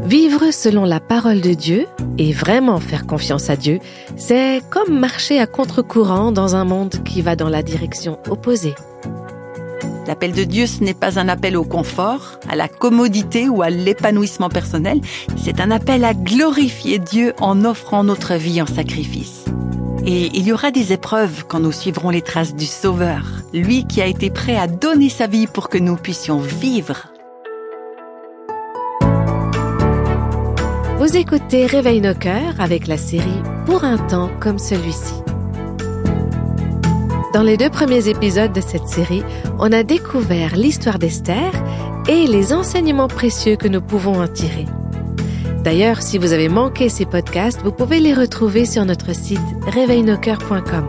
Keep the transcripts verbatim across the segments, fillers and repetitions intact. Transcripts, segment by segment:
Vivre selon la parole de Dieu et vraiment faire confiance à Dieu, c'est comme marcher à contre-courant dans un monde qui va dans la direction opposée. L'appel de Dieu, ce n'est pas un appel au confort, à la commodité ou à l'épanouissement personnel. C'est un appel à glorifier Dieu en offrant notre vie en sacrifice. Et il y aura des épreuves quand nous suivrons les traces du Sauveur, lui qui a été prêt à donner sa vie pour que nous puissions vivre. Vous écoutez Réveille nos cœurs avec la série Pour un temps comme celui-ci. Dans les deux premiers épisodes de cette série, on a découvert l'histoire d'Esther et les enseignements précieux que nous pouvons en tirer. D'ailleurs, si vous avez manqué ces podcasts, vous pouvez les retrouver sur notre site réveille nos cœurs point com.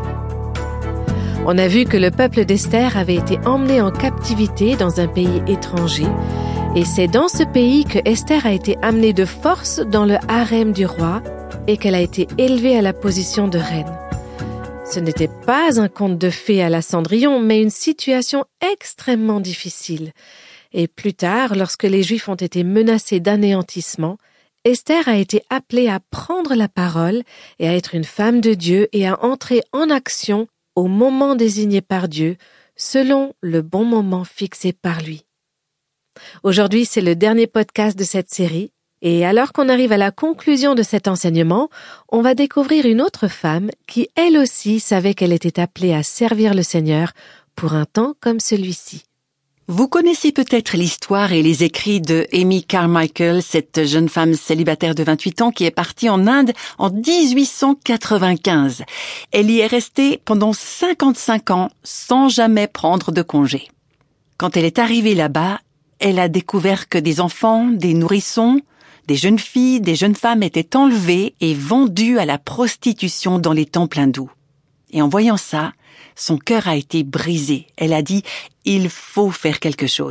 On a vu que le peuple d'Esther avait été emmené en captivité dans un pays étranger, et c'est dans ce pays que Esther a été amenée de force dans le harem du roi et qu'elle a été élevée à la position de reine. Ce n'était pas un conte de fées à la Cendrillon, mais une situation extrêmement difficile. Et plus tard, lorsque les Juifs ont été menacés d'anéantissement, Esther a été appelée à prendre la parole et à être une femme de Dieu et à entrer en action au moment désigné par Dieu, selon le bon moment fixé par lui. Aujourd'hui, c'est le dernier podcast de cette série, et alors qu'on arrive à la conclusion de cet enseignement, on va découvrir une autre femme qui, elle aussi, savait qu'elle était appelée à servir le Seigneur pour un temps comme celui-ci. Vous connaissez peut-être l'histoire et les écrits de Amy Carmichael, cette jeune femme célibataire de vingt-huit ans qui est partie en Inde en dix-huit cent quatre-vingt-quinze. Elle y est restée pendant cinquante-cinq ans sans jamais prendre de congé. Quand elle est arrivée là-bas, elle a découvert que des enfants, des nourrissons, des jeunes filles, des jeunes femmes étaient enlevées et vendues à la prostitution dans les temples hindous. Et en voyant ça, son cœur a été brisé. Elle a dit « Il faut faire quelque chose ».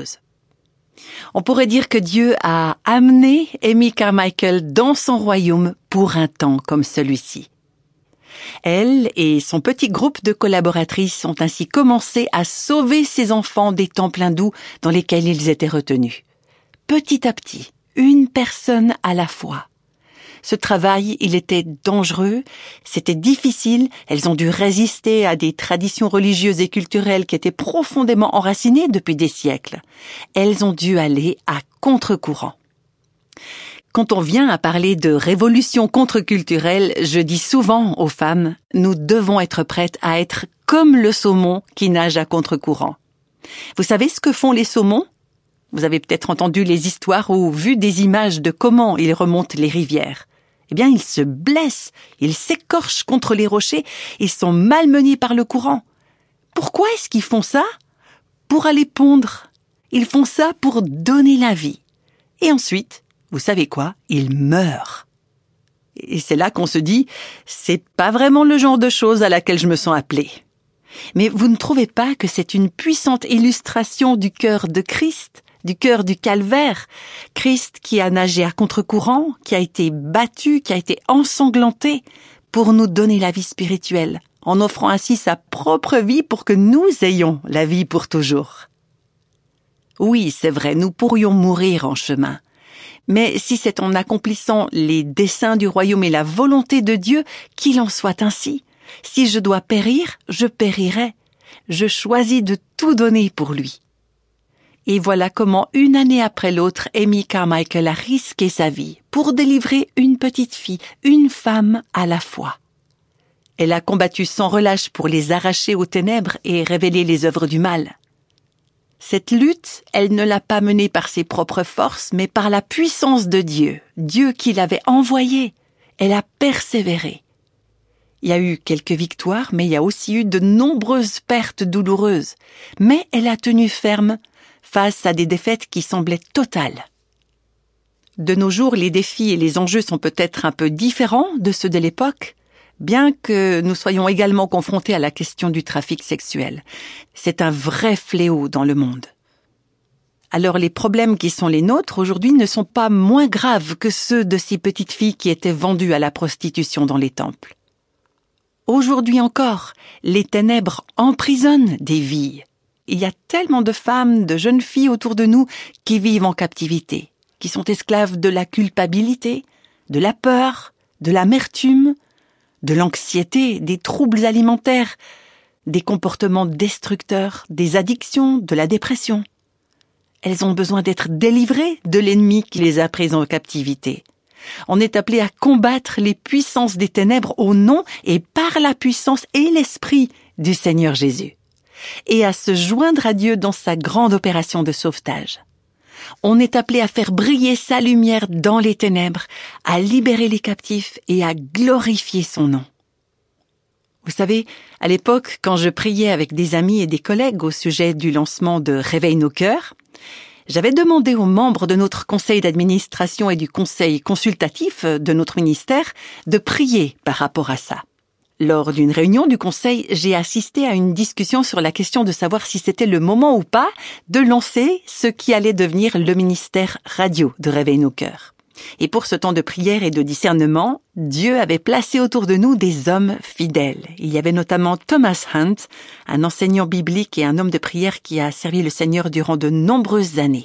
On pourrait dire que Dieu a amené Amy Carmichael dans son royaume pour un temps comme celui-ci. Elle et son petit groupe de collaboratrices ont ainsi commencé à sauver ces enfants des temples hindous dans lesquels ils étaient retenus. Petit à petit, une personne à la fois. Ce travail, il était dangereux, c'était difficile, elles ont dû résister à des traditions religieuses et culturelles qui étaient profondément enracinées depuis des siècles. Elles ont dû aller à contre-courant. Quand on vient à parler de révolution contre-culturelle, je dis souvent aux femmes, nous devons être prêtes à être comme le saumon qui nage à contre-courant. Vous savez ce que font les saumons ? Vous avez peut-être entendu les histoires ou vu des images de comment ils remontent les rivières. Eh bien, ils se blessent, ils s'écorchent contre les rochers, ils sont malmenés par le courant. Pourquoi est-ce qu'ils font ça ? Pour aller pondre. Ils font ça pour donner la vie. Et ensuite, vous savez quoi ? Ils meurent. Et c'est là qu'on se dit, c'est pas vraiment le genre de chose à laquelle je me sens appelée. Mais vous ne trouvez pas que c'est une puissante illustration du cœur de Christ, du cœur du calvaire? Christ qui a nagé à contre-courant, qui a été battu, qui a été ensanglanté pour nous donner la vie spirituelle, en offrant ainsi sa propre vie pour que nous ayons la vie pour toujours. Oui, c'est vrai, nous pourrions mourir en chemin. Mais si c'est en accomplissant les desseins du royaume et la volonté de Dieu, qu'il en soit ainsi. Si je dois périr, je périrai. Je choisis de tout donner pour lui. Et voilà comment, une année après l'autre, Amy Carmichael a risqué sa vie pour délivrer une petite fille, une femme à la fois. Elle a combattu sans relâche pour les arracher aux ténèbres et révéler les œuvres du mal. Cette lutte, elle ne l'a pas menée par ses propres forces, mais par la puissance de Dieu, Dieu qui l'avait envoyée. Elle a persévéré. Il y a eu quelques victoires, mais il y a aussi eu de nombreuses pertes douloureuses. Mais elle a tenu ferme face à des défaites qui semblaient totales. De nos jours, les défis et les enjeux sont peut-être un peu différents de ceux de l'époque, bien que nous soyons également confrontés à la question du trafic sexuel. C'est un vrai fléau dans le monde. Alors les problèmes qui sont les nôtres aujourd'hui ne sont pas moins graves que ceux de ces petites filles qui étaient vendues à la prostitution dans les temples. Aujourd'hui encore, les ténèbres emprisonnent des vies. Il y a tellement de femmes, de jeunes filles autour de nous qui vivent en captivité. qui sont esclaves de la culpabilité, de la peur, de l'amertume, de l'anxiété, des troubles alimentaires, des comportements destructeurs, des addictions, de la dépression. Elles ont besoin d'être délivrées de l'ennemi qui les a prises en captivité. On est appelé à combattre les puissances des ténèbres au nom et par la puissance et l'esprit du Seigneur Jésus, et à se joindre à Dieu dans sa grande opération de sauvetage. On est appelé à faire briller sa lumière dans les ténèbres, à libérer les captifs et à glorifier son nom. Vous savez, à l'époque, quand je priais avec des amis et des collègues au sujet du lancement de Réveille nos cœurs, j'avais demandé aux membres de notre conseil d'administration et du conseil consultatif de notre ministère de prier par rapport à ça. Lors d'une réunion du conseil, j'ai assisté à une discussion sur la question de savoir si c'était le moment ou pas de lancer ce qui allait devenir le ministère radio de Réveille nos cœurs. Et pour ce temps de prière et de discernement, Dieu avait placé autour de nous des hommes fidèles. Il y avait notamment Thomas Hunt, un enseignant biblique et un homme de prière qui a servi le Seigneur durant de nombreuses années.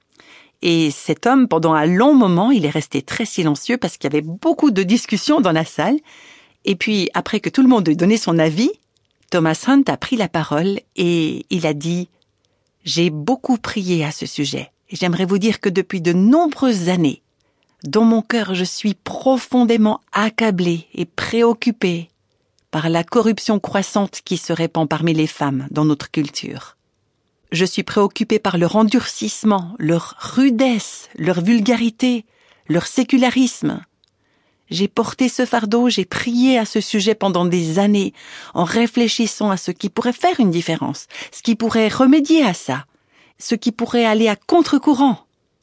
Et cet homme, pendant un long moment, il est resté très silencieux parce qu'il y avait beaucoup de discussions dans la salle. Et puis, après que tout le monde ait donné son avis, Thomas Hunt a pris la parole et il a dit « J'ai beaucoup prié à ce sujet. Et j'aimerais vous dire que depuis de nombreuses années, dans mon cœur, je suis profondément accablé et préoccupé par la corruption croissante qui se répand parmi les femmes dans notre culture. Je suis préoccupé par leur endurcissement, leur rudesse, leur vulgarité, leur sécularisme. J'ai porté ce fardeau, j'ai prié à ce sujet pendant des années, en réfléchissant à ce qui pourrait faire une différence, ce qui pourrait remédier à ça, ce qui pourrait aller à contre-courant.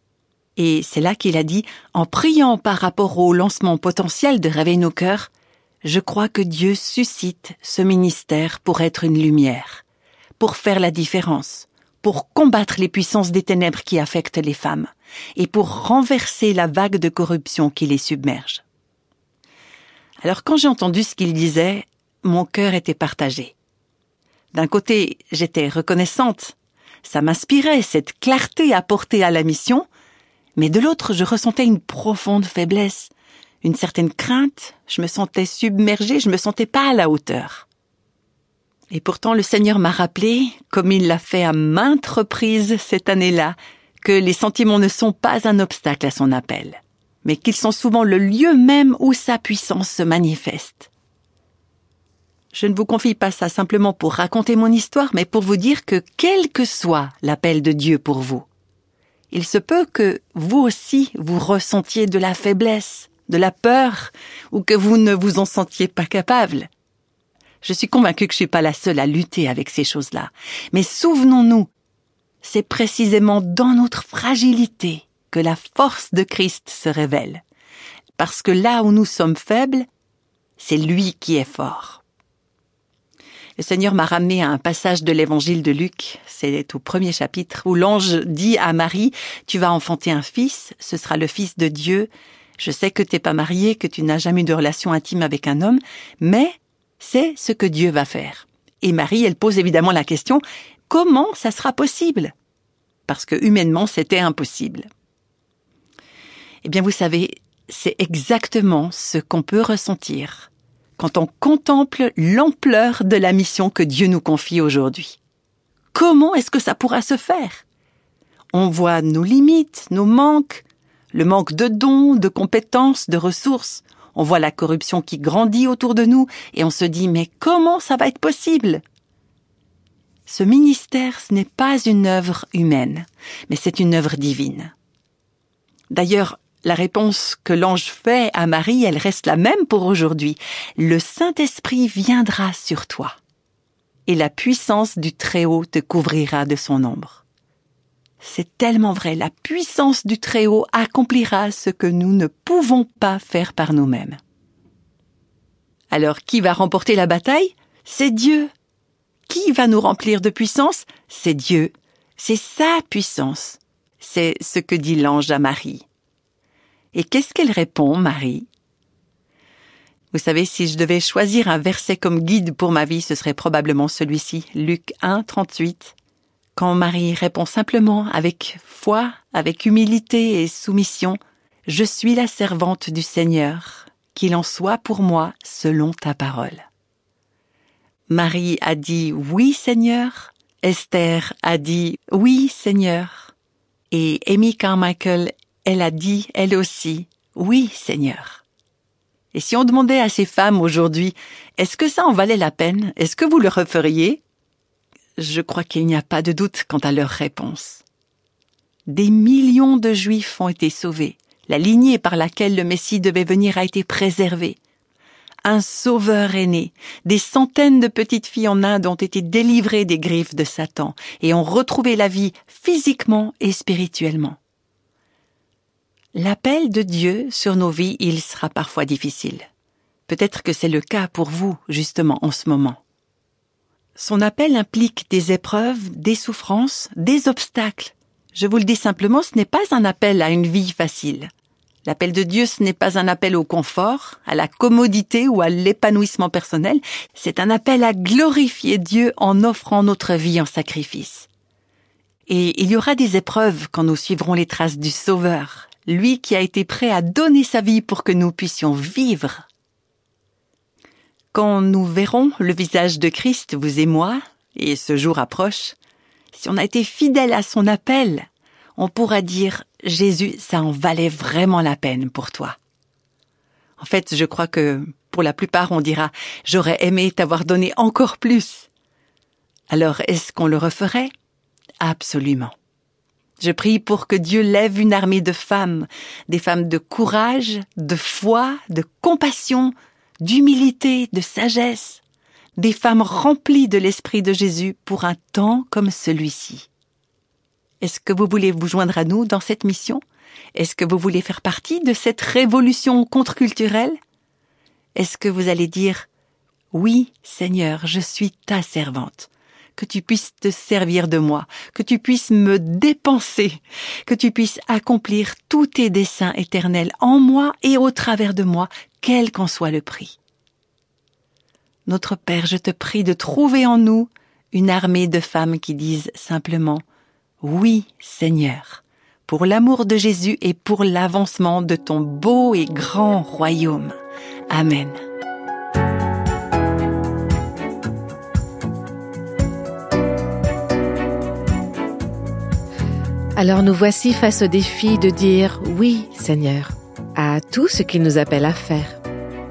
Et c'est là qu'il a dit, en priant par rapport au lancement potentiel de Réveille nos cœurs, je crois que Dieu suscite ce ministère pour être une lumière, pour faire la différence, pour combattre les puissances des ténèbres qui affectent les femmes, et pour renverser la vague de corruption qui les submerge. Alors quand j'ai entendu ce qu'il disait, mon cœur était partagé. D'un côté, j'étais reconnaissante, ça m'inspirait cette clarté apportée à la mission, mais de l'autre, je ressentais une profonde faiblesse, une certaine crainte, je me sentais submergée, je me sentais pas à la hauteur. Et pourtant, le Seigneur m'a rappelé, comme il l'a fait à maintes reprises cette année-là, que les sentiments ne sont pas un obstacle à son appel, mais qu'ils sont souvent le lieu même où sa puissance se manifeste. Je ne vous confie pas ça simplement pour raconter mon histoire, mais pour vous dire que quel que soit l'appel de Dieu pour vous, il se peut que vous aussi vous ressentiez de la faiblesse, de la peur, ou que vous ne vous en sentiez pas capable. Je suis convaincue que je suis pas la seule à lutter avec ces choses-là. Mais souvenons-nous, c'est précisément dans notre fragilité que la force de Christ se révèle. Parce que là où nous sommes faibles, c'est lui qui est fort. Le Seigneur m'a ramené à un passage de l'évangile de Luc, c'est au premier chapitre, où l'ange dit à Marie, « Tu vas enfanter un fils, ce sera le fils de Dieu. Je sais que tu n'es pas mariée, que tu n'as jamais eu de relation intime avec un homme, mais c'est ce que Dieu va faire. » Et Marie, elle pose évidemment la question, « Comment ça sera possible ?» Parce que humainement, c'était impossible. Eh bien, vous savez, c'est exactement ce qu'on peut ressentir quand on contemple l'ampleur de la mission que Dieu nous confie aujourd'hui. Comment est-ce que ça pourra se faire? On voit nos limites, nos manques, le manque de dons, de compétences, de ressources. On voit la corruption qui grandit autour de nous et on se dit « mais comment ça va être possible ?» Ce ministère, ce n'est pas une œuvre humaine, mais c'est une œuvre divine. D'ailleurs, la réponse que l'ange fait à Marie, elle reste la même pour aujourd'hui. Le Saint-Esprit viendra sur toi, et la puissance du Très-Haut te couvrira de son ombre. C'est tellement vrai, la puissance du Très-Haut accomplira ce que nous ne pouvons pas faire par nous-mêmes. Alors, qui va remporter la bataille? C'est Dieu. Qui va nous remplir de puissance? C'est Dieu. C'est sa puissance. C'est ce que dit l'ange à Marie. Et qu'est-ce qu'elle répond, Marie? Vous savez, si je devais choisir un verset comme guide pour ma vie, ce serait probablement celui-ci, Luc un, trente-huit. quand Marie répond simplement avec foi, avec humilité et soumission, « Je suis la servante du Seigneur, qu'il en soit pour moi selon ta parole. » Marie a dit « Oui, Seigneur », Esther a dit « Oui, Seigneur », et Amy Carmichael, elle a dit, elle aussi, « Oui, Seigneur ». Et si on demandait à ces femmes aujourd'hui, est-ce que ça en valait la peine? Est-ce que vous le referiez? Je crois qu'il n'y a pas de doute quant à leur réponse. Des millions de Juifs ont été sauvés. La lignée par laquelle le Messie devait venir a été préservée. Un sauveur est né. Des centaines de petites filles en Inde ont été délivrées des griffes de Satan et ont retrouvé la vie physiquement et spirituellement. L'appel de Dieu sur nos vies, il sera parfois difficile. Peut-être que c'est le cas pour vous, justement, en ce moment. Son appel implique des épreuves, des souffrances, des obstacles. Je vous le dis simplement, ce n'est pas un appel à une vie facile. L'appel de Dieu, ce n'est pas un appel au confort, à la commodité ou à l'épanouissement personnel. C'est un appel à glorifier Dieu en offrant notre vie en sacrifice. Et il y aura des épreuves quand nous suivrons les traces du Sauveur, lui qui a été prêt à donner sa vie pour que nous puissions vivre. Quand nous verrons le visage de Christ, vous et moi, et ce jour approche, si on a été fidèle à son appel, on pourra dire « Jésus, ça en valait vraiment la peine pour toi ». En fait, je crois que pour la plupart, on dira « J'aurais aimé t'avoir donné encore plus ». Alors, est-ce qu'on le referait? Absolument. Je prie pour que Dieu lève une armée de femmes, des femmes de courage, de foi, de compassion, d'humilité, de sagesse, des femmes remplies de l'Esprit de Jésus pour un temps comme celui-ci. Est-ce que vous voulez vous joindre à nous dans cette mission? Est-ce que vous voulez faire partie de cette révolution contre-culturelle? Est-ce que vous allez dire « Oui, Seigneur, je suis ta servante », que tu puisses te servir de moi, que tu puisses me dépenser, que tu puisses accomplir tous tes desseins éternels en moi et au travers de moi, quel qu'en soit le prix. Notre Père, je te prie de trouver en nous une armée de femmes qui disent simplement « Oui, Seigneur », pour l'amour de Jésus et pour l'avancement de ton beau et grand royaume. Amen. Alors nous voici face au défi de dire « Oui, Seigneur » à tout ce qu'il nous appelle à faire.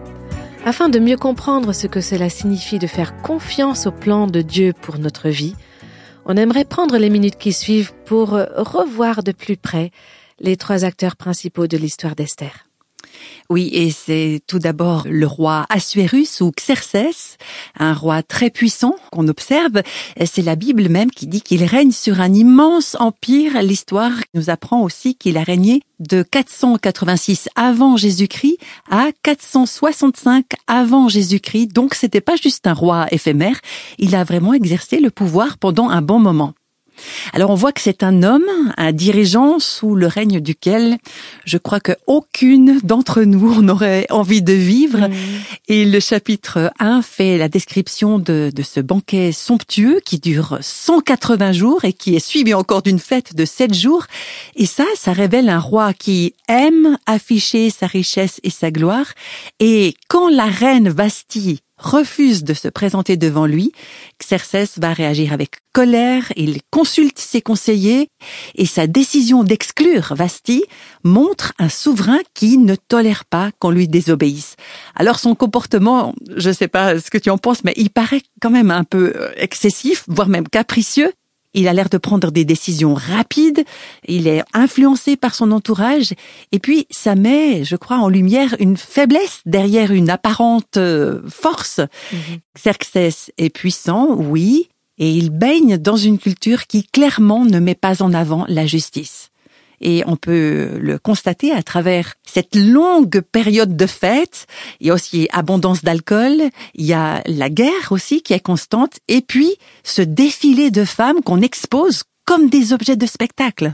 Afin de mieux comprendre ce que cela signifie de faire confiance au plan de Dieu pour notre vie, on aimerait prendre les minutes qui suivent pour revoir de plus près les trois acteurs principaux de l'histoire d'Esther. Oui, et c'est tout d'abord le roi Assuérus ou Xerxès, un roi très puissant qu'on observe. C'est la Bible même qui dit qu'il règne sur un immense empire. L'histoire nous apprend aussi qu'il a régné de quatre cent quatre-vingt-six avant Jésus-Christ à quatre cent soixante-cinq avant Jésus-Christ. Donc c'était pas juste un roi éphémère, il a vraiment exercé le pouvoir pendant un bon moment. Alors on voit que c'est un homme, un dirigeant sous le règne duquel je crois qu'aucune d'entre nous n'aurait envie de vivre. Mmh. Et le chapitre un fait la description de, de ce banquet somptueux qui dure cent quatre-vingts jours et qui est suivi encore d'une fête de sept jours. Et ça, ça révèle un roi qui aime afficher sa richesse et sa gloire. Et quand la reine Vasthi refuse de se présenter devant lui, Xerxès va réagir avec colère, il consulte ses conseillers et sa décision d'exclure Vasthi montre un souverain qui ne tolère pas qu'on lui désobéisse. Alors son comportement, je ne sais pas ce que tu en penses, mais il paraît quand même un peu excessif, voire même capricieux. Il a l'air de prendre des décisions rapides, il est influencé par son entourage, et puis ça met, je crois, en lumière une faiblesse derrière une apparente force. Mmh. Xerxès est puissant, oui, et il baigne dans une culture qui clairement ne met pas en avant la justice. Et on peut le constater à travers cette longue période de fêtes. Il y a aussi abondance d'alcool, il y a la guerre aussi qui est constante, et puis ce défilé de femmes qu'on expose comme des objets de spectacle.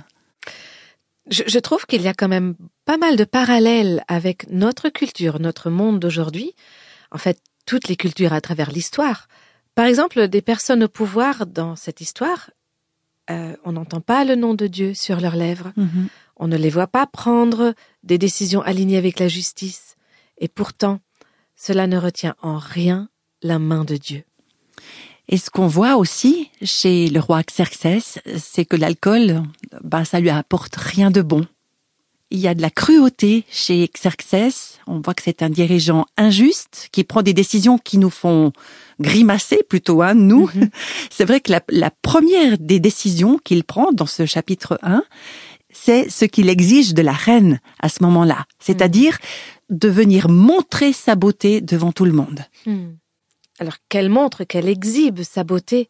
Je, je trouve qu'il y a quand même pas mal de parallèles avec notre culture, notre monde d'aujourd'hui. En fait, toutes les cultures à travers l'histoire. Par exemple, des personnes au pouvoir dans cette histoire, euh, on n'entend pas le nom de Dieu sur leurs lèvres. Mhm. On ne les voit pas prendre des décisions alignées avec la justice. Et pourtant, cela ne retient en rien la main de Dieu. Et ce qu'on voit aussi chez le roi Xerxès, c'est que l'alcool, bah, ça lui apporte rien de bon. Il y a de la cruauté chez Xerxès. On voit que c'est un dirigeant injuste qui prend des décisions qui nous font grimacer plutôt, hein, nous. Mm-hmm. C'est vrai que la, la première des décisions qu'il prend dans ce chapitre un, c'est ce qu'il exige de la reine à ce moment-là. C'est-à-dire mm. de venir montrer sa beauté devant tout le monde. Mm. Alors qu'elle montre, qu'elle exhibe sa beauté.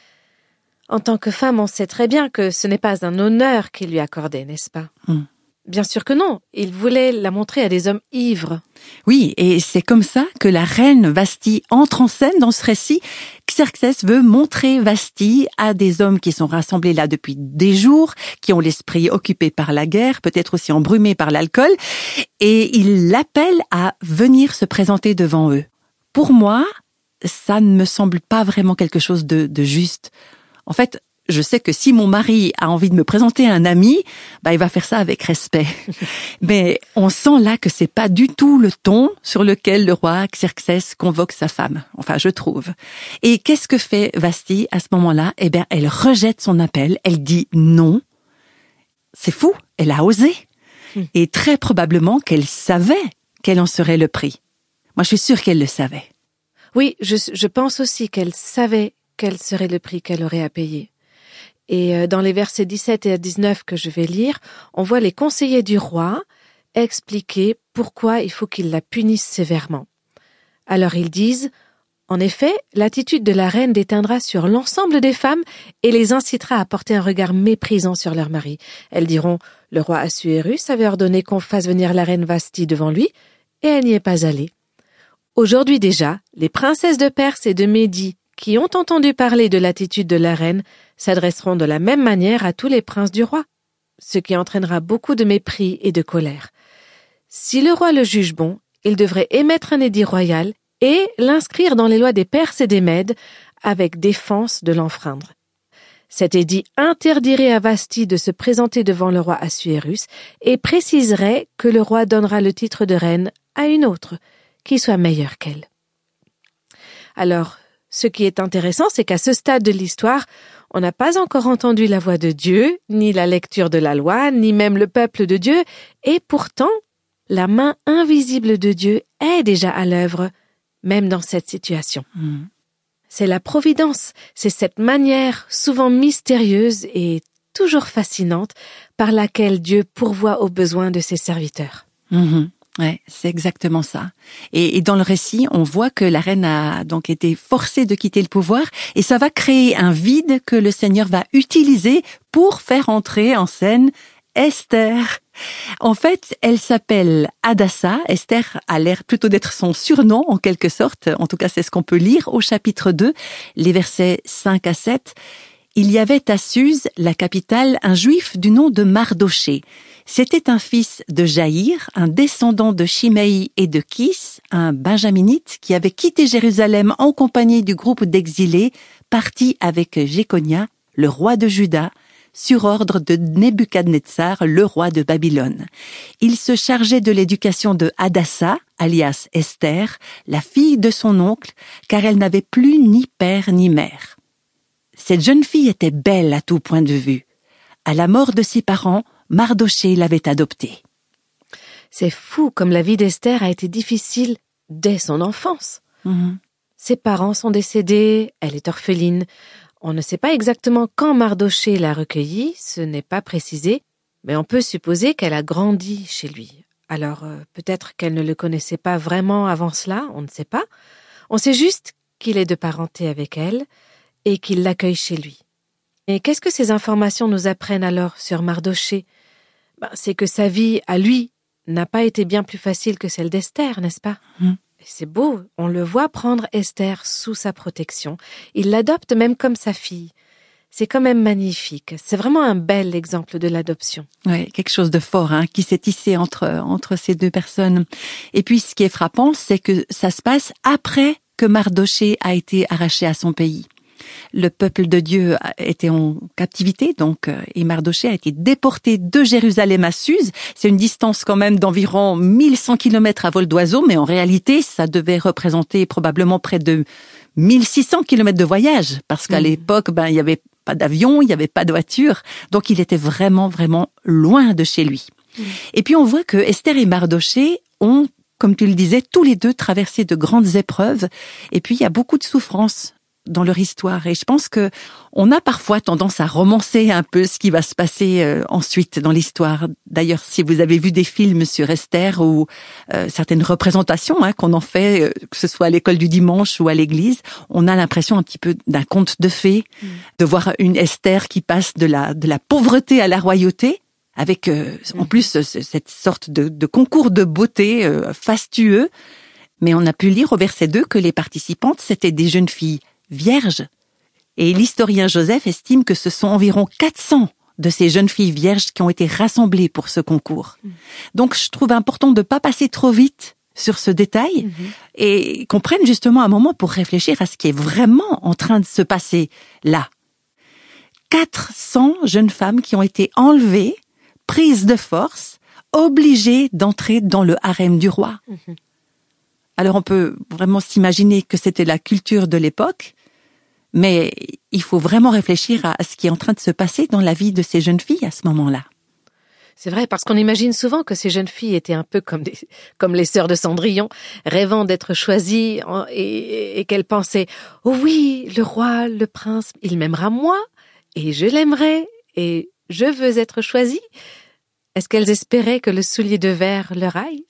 En tant que femme, on sait très bien que ce n'est pas un honneur qu'il lui accordait, n'est-ce pas? mm. Bien sûr que non. Il voulait la montrer à des hommes ivres. Oui, et c'est comme ça que la reine Vasthi entre en scène dans ce récit. Xerxès veut montrer Vasthi à des hommes qui sont rassemblés là depuis des jours, qui ont l'esprit occupé par la guerre, peut-être aussi embrumés par l'alcool, et il l'appelle à venir se présenter devant eux. Pour moi, ça ne me semble pas vraiment quelque chose de, de juste. En fait, je sais que si mon mari a envie de me présenter à un ami, bah, il va faire ça avec respect. Mais on sent là que c'est pas du tout le ton sur lequel le roi Xerxès convoque sa femme. Enfin, je trouve. Et qu'est-ce que fait Vasthi à ce moment-là? Eh bien, elle rejette son appel. Elle dit non. C'est fou. Elle a osé. Et très probablement qu'elle savait quel en serait le prix. Moi, je suis sûre qu'elle le savait. Oui, je, je pense aussi qu'elle savait quel serait le prix qu'elle aurait à payer. Et dans les versets dix-sept et dix-neuf que je vais lire, on voit les conseillers du roi expliquer pourquoi il faut qu'il la punisse sévèrement. Alors ils disent, en effet, l'attitude de la reine déteindra sur l'ensemble des femmes et les incitera à porter un regard méprisant sur leur mari. Elles diront, le roi Assuérus avait ordonné qu'on fasse venir la reine Vasthi devant lui, et elle n'y est pas allée. Aujourd'hui déjà, les princesses de Perse et de Médie qui ont entendu parler de l'attitude de la reine s'adresseront de la même manière à tous les princes du roi, ce qui entraînera beaucoup de mépris et de colère. Si le roi le juge bon, il devrait émettre un édit royal et l'inscrire dans les lois des Perses et des Mèdes avec défense de l'enfreindre. Cet édit interdirait à Vasthi de se présenter devant le roi Assuérus et préciserait que le roi donnera le titre de reine à une autre, qui soit meilleure qu'elle. Alors, ce qui est intéressant, c'est qu'à ce stade de l'histoire, on n'a pas encore entendu la voix de Dieu, ni la lecture de la loi, ni même le peuple de Dieu, et pourtant, la main invisible de Dieu est déjà à l'œuvre, même dans cette situation. Mmh. C'est la providence, c'est cette manière souvent mystérieuse et toujours fascinante par laquelle Dieu pourvoit aux besoins de ses serviteurs. Mmh. Ouais, c'est exactement ça. Et, et dans le récit, on voit que la reine a donc été forcée de quitter le pouvoir et ça va créer un vide que le Seigneur va utiliser pour faire entrer en scène Esther. En fait, elle s'appelle Hadassa. Esther a l'air plutôt d'être son surnom en quelque sorte. En tout cas, c'est ce qu'on peut lire au chapitre deux, les versets cinq à sept. Il y avait à Suse, la capitale, un juif du nom de Mardoché. C'était un fils de Jaïr, un descendant de Shimei et de Kis, un benjaminite qui avait quitté Jérusalem en compagnie du groupe d'exilés, parti avec Jéconia, le roi de Juda, sur ordre de Nebuchadnezzar, le roi de Babylone. Il se chargeait de l'éducation de Hadassa, alias Esther, la fille de son oncle, car elle n'avait plus ni père ni mère. Cette jeune fille était belle à tout point de vue. À la mort de ses parents, Mardoché l'avait adoptée. C'est fou comme la vie d'Esther a été difficile dès son enfance. Mmh. Ses parents sont décédés, elle est orpheline. On ne sait pas exactement quand Mardoché l'a recueillie, ce n'est pas précisé, mais on peut supposer qu'elle a grandi chez lui. Alors euh, peut-être qu'elle ne le connaissait pas vraiment avant cela, on ne sait pas. On sait juste qu'il est de parenté avec elle et qu'il l'accueille chez lui. Et qu'est-ce que ces informations nous apprennent alors sur Mardoché ? Ben, c'est que sa vie, à lui, n'a pas été bien plus facile que celle d'Esther, n'est-ce pas ? Mmh. C'est beau, on le voit prendre Esther sous sa protection. Il l'adopte même comme sa fille. C'est quand même magnifique. C'est vraiment un bel exemple de l'adoption. Oui, quelque chose de fort hein, qui s'est tissé entre, entre ces deux personnes. Et puis, ce qui est frappant, c'est que ça se passe après que Mardoché a été arraché à son pays. Le peuple de Dieu était en captivité, donc, et Mardochée a été déporté de Jérusalem à Suse. C'est une distance quand même d'environ mille cent kilomètres à vol d'oiseau, mais en réalité, ça devait représenter probablement près de mille six cents kilomètres de voyage, parce qu'à mmh. l'époque, ben, il n'y avait pas d'avion, il n'y avait pas de voiture, donc il était vraiment, vraiment loin de chez lui. Mmh. Et puis on voit que Esther et Mardochée ont, comme tu le disais, tous les deux traversé de grandes épreuves, et puis il y a beaucoup de souffrances dans leur histoire. Et je pense que on a parfois tendance à romancer un peu ce qui va se passer euh, ensuite dans l'histoire. D'ailleurs, si vous avez vu des films sur Esther ou euh, certaines représentations hein, qu'on en fait, euh, que ce soit à l'école du dimanche ou à l'église, on a l'impression un petit peu d'un conte de fées, mmh. de voir une Esther qui passe de la de la pauvreté à la royauté, avec euh, mmh. en plus cette sorte de, de concours de beauté euh, fastueux. Mais on a pu lire au verset deux que les participantes, c'était des jeunes filles vierges. Et l'historien Joseph estime que ce sont environ quatre cents de ces jeunes filles vierges qui ont été rassemblées pour ce concours. Mmh. Donc je trouve important de ne pas passer trop vite sur ce détail mmh. et qu'on prenne justement un moment pour réfléchir à ce qui est vraiment en train de se passer là. quatre cents jeunes femmes qui ont été enlevées, prises de force, obligées d'entrer dans le harem du roi. Mmh. Alors on peut vraiment s'imaginer que c'était la culture de l'époque, mais il faut vraiment réfléchir à ce qui est en train de se passer dans la vie de ces jeunes filles à ce moment-là. C'est vrai, parce qu'on imagine souvent que ces jeunes filles étaient un peu comme des, comme les sœurs de Cendrillon, rêvant d'être choisies et, et qu'elles pensaient « Oh oui, le roi, le prince, il m'aimera moi et je l'aimerai et je veux être choisie. » Est-ce qu'elles espéraient que le soulier de verre leur aille?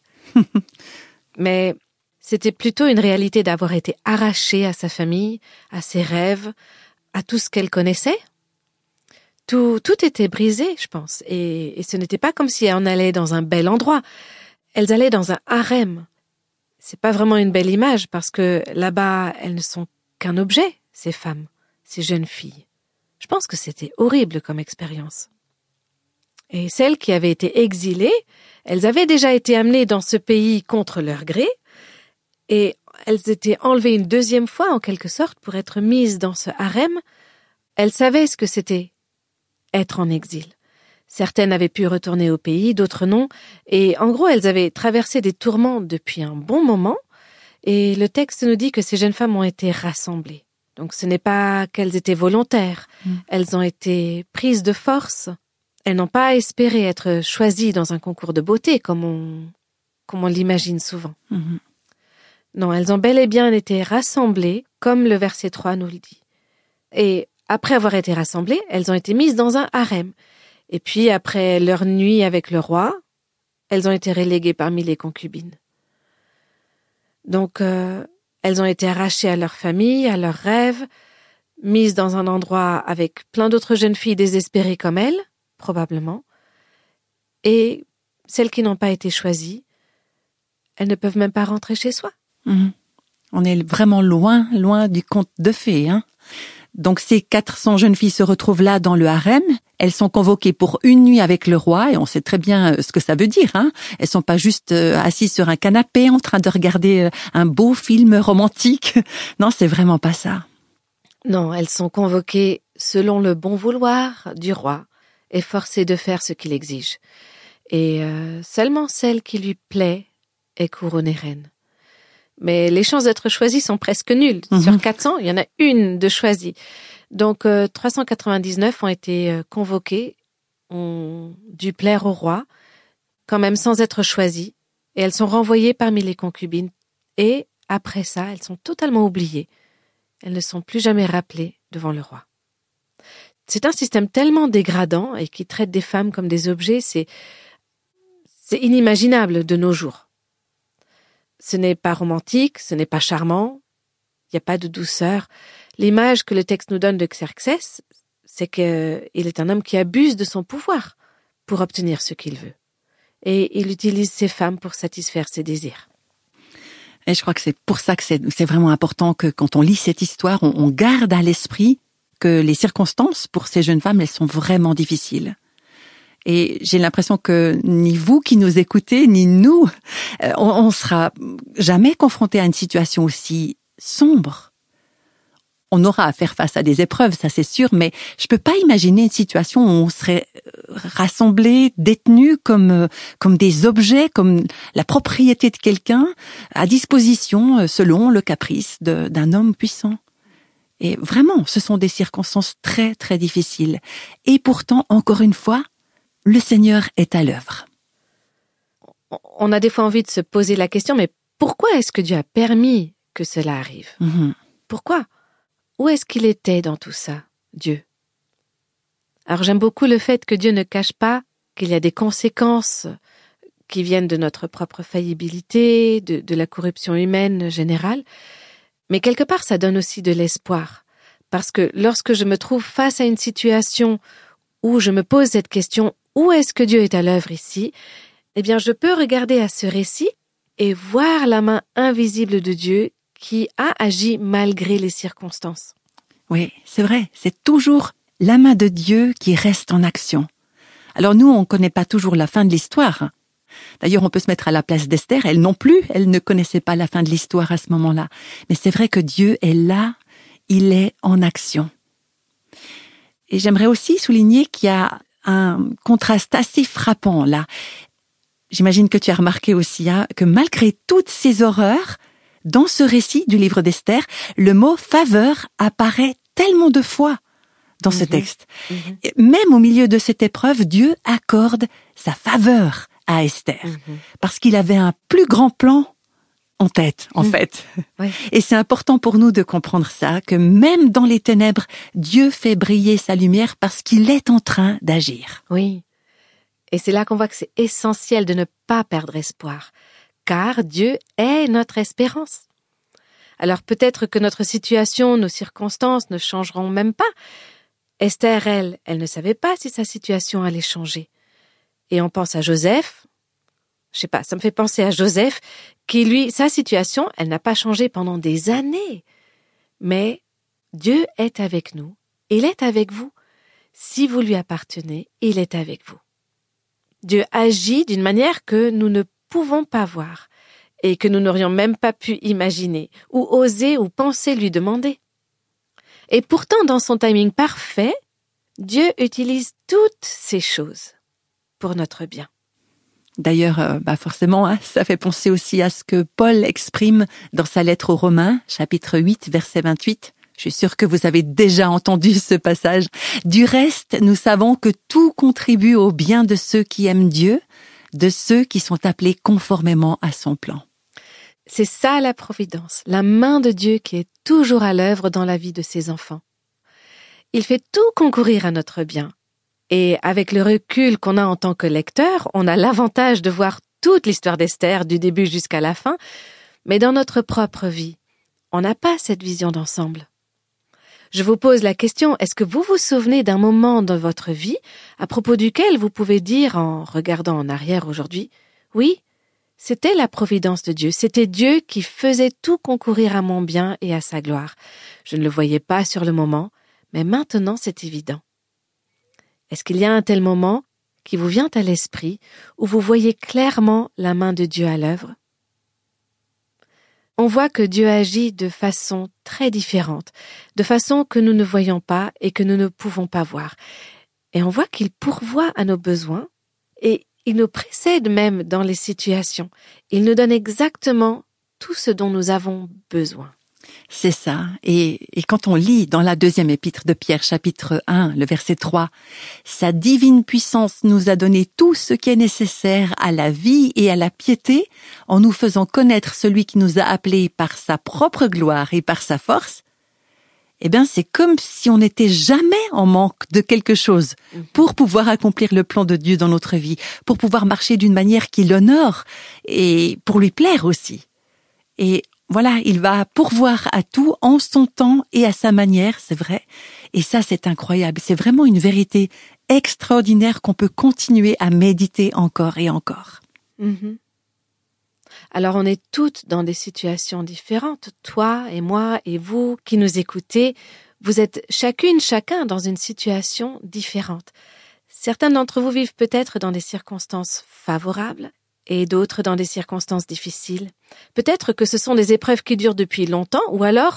Mais c'était plutôt une réalité d'avoir été arrachée à sa famille, à ses rêves, à tout ce qu'elle connaissait. Tout, tout était brisé, je pense. Et, et ce n'était pas comme si elles allaient dans un bel endroit. Elles allaient dans un harem. C'est pas vraiment une belle image parce que là-bas, elles ne sont qu'un objet, ces femmes, ces jeunes filles. Je pense que c'était horrible comme expérience. Et celles qui avaient été exilées, elles avaient déjà été amenées dans ce pays contre leur gré, et elles étaient enlevées une deuxième fois, en quelque sorte, pour être mises dans ce harem. Elles savaient ce que c'était être en exil. Certaines avaient pu retourner au pays, d'autres non. Et en gros, elles avaient traversé des tourments depuis un bon moment. Et le texte nous dit que ces jeunes femmes ont été rassemblées. Donc ce n'est pas qu'elles étaient volontaires. Mmh. Elles ont été prises de force. Elles n'ont pas espéré être choisies dans un concours de beauté, comme on, comme on l'imagine souvent. Mmh. Non, elles ont bel et bien été rassemblées, comme le verset trois nous le dit. Et après avoir été rassemblées, elles ont été mises dans un harem. Et puis, après leur nuit avec le roi, elles ont été reléguées parmi les concubines. Donc, euh, elles ont été arrachées à leur famille, à leurs rêves, mises dans un endroit avec plein d'autres jeunes filles désespérées comme elles, probablement. Et celles qui n'ont pas été choisies, elles ne peuvent même pas rentrer chez soi. Mmh. On est vraiment loin, loin du conte de fées, hein. Donc ces quatre cents jeunes filles se retrouvent là dans le harem. Elles sont convoquées pour une nuit avec le roi et on sait très bien ce que ça veut dire, hein. Elles sont pas juste assises sur un canapé en train de regarder un beau film romantique. Non, c'est vraiment pas ça. Non, elles sont convoquées selon le bon vouloir du roi et forcées de faire ce qu'il exige. Et euh, seulement celle qui lui plaît est couronnée reine. Mais les chances d'être choisies sont presque nulles. Mmh. Sur quatre cents, il y en a une de choisie. Donc, euh, trois cent quatre-vingt-dix-neuf ont été euh, convoquées, ont dû plaire au roi, quand même sans être choisies, et elles sont renvoyées parmi les concubines. Et après ça, elles sont totalement oubliées. Elles ne sont plus jamais rappelées devant le roi. C'est un système tellement dégradant et qui traite des femmes comme des objets, c'est, c'est inimaginable de nos jours. Ce n'est pas romantique, ce n'est pas charmant, il n'y a pas de douceur. L'image que le texte nous donne de Xerxès, c'est qu'il est un homme qui abuse de son pouvoir pour obtenir ce qu'il veut. Et il utilise ses femmes pour satisfaire ses désirs. Et je crois que c'est pour ça que c'est, c'est vraiment important que quand on lit cette histoire, on, on garde à l'esprit que les circonstances pour ces jeunes femmes, elles sont vraiment difficiles. Et j'ai l'impression que ni vous qui nous écoutez, ni nous, on, on sera jamais confrontés à une situation aussi sombre. on aura à faire face à des épreuves, ça c'est sûr, mais je peux pas imaginer une situation où on serait rassemblés, détenus comme comme des objets, comme la propriété de quelqu'un, à disposition selon le caprice de, d'un homme puissant. Et vraiment, ce sont des circonstances très très difficiles. Et pourtant, encore une fois, le Seigneur est à l'œuvre. On a des fois envie de se poser la question, mais pourquoi est-ce que Dieu a permis que cela arrive ? Mm-hmm. Pourquoi ? Où est-ce qu'il était dans tout ça, Dieu ? Alors j'aime beaucoup le fait que Dieu ne cache pas qu'il y a des conséquences qui viennent de notre propre faillibilité, de, de la corruption humaine générale, mais quelque part ça donne aussi de l'espoir, parce que lorsque je me trouve face à une situation où je me pose cette question, où est-ce que Dieu est à l'œuvre ici ? Eh bien je peux regarder à ce récit et voir la main invisible de Dieu qui a agi malgré les circonstances. Oui, c'est vrai, c'est toujours la main de Dieu qui reste en action. Alors nous, on ne connaît pas toujours la fin de l'histoire. D'ailleurs, on peut se mettre à la place d'Esther. Elle non plus, elle ne connaissait pas la fin de l'histoire à ce moment-là. Mais c'est vrai que Dieu est là, il est en action. Et j'aimerais aussi souligner qu'il y a un contraste assez frappant là. J'imagine que tu as remarqué aussi hein, que malgré toutes ces horreurs, dans ce récit du livre d'Esther, le mot « faveur » apparaît tellement de fois dans ce mmh. texte. Mmh. Même au milieu de cette épreuve, Dieu accorde sa faveur à Esther, mmh. parce qu'il avait un plus grand plan en tête, en mmh. fait. Oui. Et c'est important pour nous de comprendre ça, que même dans les ténèbres, Dieu fait briller sa lumière parce qu'il est en train d'agir. Oui, et c'est là qu'on voit que c'est essentiel de ne pas perdre espoir, car Dieu est notre espérance. Alors peut-être que notre situation, nos circonstances ne changeront même pas. Esther, elle, elle ne savait pas si sa situation allait changer. Et on pense à Joseph, je sais pas, ça me fait penser à Joseph, qui lui, sa situation, elle n'a pas changé pendant des années. Mais Dieu est avec nous, il est avec vous. Si vous lui appartenez, il est avec vous. Dieu agit d'une manière que nous ne pouvons pas voir et que nous n'aurions même pas pu imaginer ou oser ou penser lui demander. Et pourtant, dans son timing parfait, Dieu utilise toutes ces choses pour notre bien. D'ailleurs, euh, bah forcément, hein, ça fait penser aussi à ce que Paul exprime dans sa lettre aux Romains, chapitre huit, verset vingt-huit. Je suis sûre que vous avez déjà entendu ce passage. Du reste, nous savons que tout contribue au bien de ceux qui aiment Dieu, de ceux qui sont appelés conformément à son plan. C'est ça la providence, la main de Dieu qui est toujours à l'œuvre dans la vie de ses enfants. Il fait tout concourir à notre bien. Et avec le recul qu'on a en tant que lecteur, on a l'avantage de voir toute l'histoire d'Esther du début jusqu'à la fin, mais dans notre propre vie, on n'a pas cette vision d'ensemble. Je vous pose la question, est-ce que vous vous souvenez d'un moment dans votre vie à propos duquel vous pouvez dire en regardant en arrière aujourd'hui, oui, c'était la providence de Dieu, c'était Dieu qui faisait tout concourir à mon bien et à sa gloire. Je ne le voyais pas sur le moment, mais maintenant c'est évident. Est-ce qu'il y a un tel moment qui vous vient à l'esprit où vous voyez clairement la main de Dieu à l'œuvre? On voit que Dieu agit de façon très différente, de façon que nous ne voyons pas et que nous ne pouvons pas voir. Et on voit qu'il pourvoit à nos besoins et il nous précède même dans les situations. Il nous donne exactement tout ce dont nous avons besoin. C'est ça. Et, et quand on lit dans la deuxième épître de Pierre, chapitre un, le verset trois, « Sa divine puissance nous a donné tout ce qui est nécessaire à la vie et à la piété, en nous faisant connaître celui qui nous a appelés par sa propre gloire et par sa force. » Eh bien, c'est comme si on n'était jamais en manque de quelque chose pour pouvoir accomplir le plan de Dieu dans notre vie, pour pouvoir marcher d'une manière qui l'honore et pour lui plaire aussi. Et voilà, il va pourvoir à tout en son temps et à sa manière, c'est vrai. Et ça, c'est incroyable. C'est vraiment une vérité extraordinaire qu'on peut continuer à méditer encore et encore. Mm-hmm. Alors, on est toutes dans des situations différentes. Toi et moi et vous qui nous écoutez, vous êtes chacune, chacun dans une situation différente. Certains d'entre vous vivent peut-être dans des circonstances favorables et d'autres dans des circonstances difficiles. Peut-être que ce sont des épreuves qui durent depuis longtemps ou alors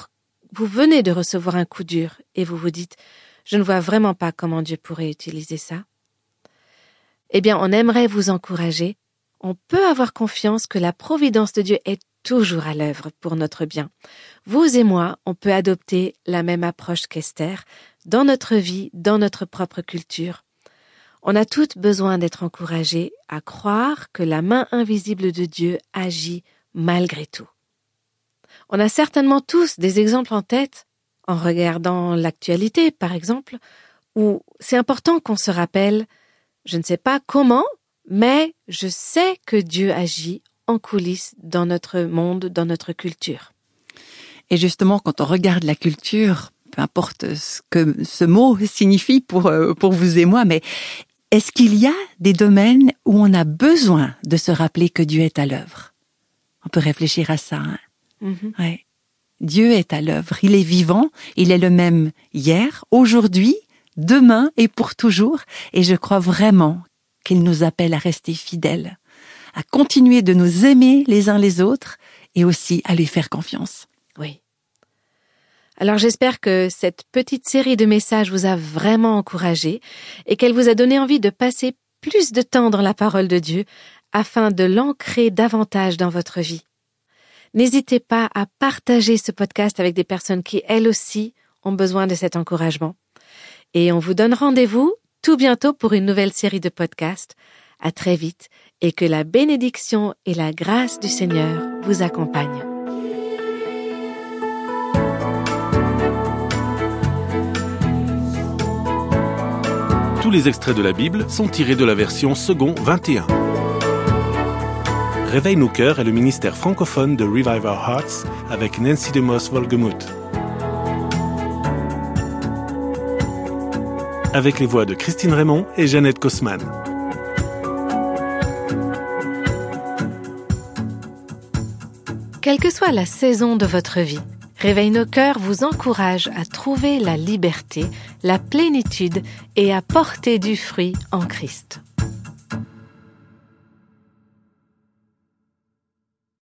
vous venez de recevoir un coup dur et vous vous dites « Je ne vois vraiment pas comment Dieu pourrait utiliser ça », eh bien, on aimerait vous encourager. On peut avoir confiance que la providence de Dieu est toujours à l'œuvre pour notre bien. Vous et moi, on peut adopter la même approche qu'Esther dans notre vie, dans notre propre culture. On a toutes besoin d'être encouragés à croire que la main invisible de Dieu agit malgré tout. On a certainement tous des exemples en tête, en regardant l'actualité par exemple, où c'est important qu'on se rappelle « Je ne sais pas comment, mais je sais que Dieu agit en coulisses dans notre monde, dans notre culture. » Et justement, quand on regarde la culture, peu importe ce que ce mot signifie pour, pour vous et moi, mais est-ce qu'il y a des domaines où on a besoin de se rappeler que Dieu est à l'œuvre? On peut réfléchir à ça. Hein? Mm-hmm. Ouais. Dieu est à l'œuvre, il est vivant, il est le même hier, aujourd'hui, demain et pour toujours. Et je crois vraiment qu'il nous appelle à rester fidèles, à continuer de nous aimer les uns les autres et aussi à lui faire confiance. Oui. Alors j'espère que cette petite série de messages vous a vraiment encouragé et qu'elle vous a donné envie de passer plus de temps dans la parole de Dieu afin de l'ancrer davantage dans votre vie. N'hésitez pas à partager ce podcast avec des personnes qui, elles aussi, ont besoin de cet encouragement. Et on vous donne rendez-vous tout bientôt pour une nouvelle série de podcasts. À très vite et que la bénédiction et la grâce du Seigneur vous accompagnent. Tous les extraits de la Bible sont tirés de la version Second vingt et un. Réveille nos cœurs est le ministère francophone de Revive Our Hearts avec Nancy DeMoss Wolgemuth. Avec les voix de Christine Raymond et Jeannette Kosman. Quelle que soit la saison de votre vie, Réveille nos cœurs vous encourage à trouver la liberté, la plénitude et à porter du fruit en Christ.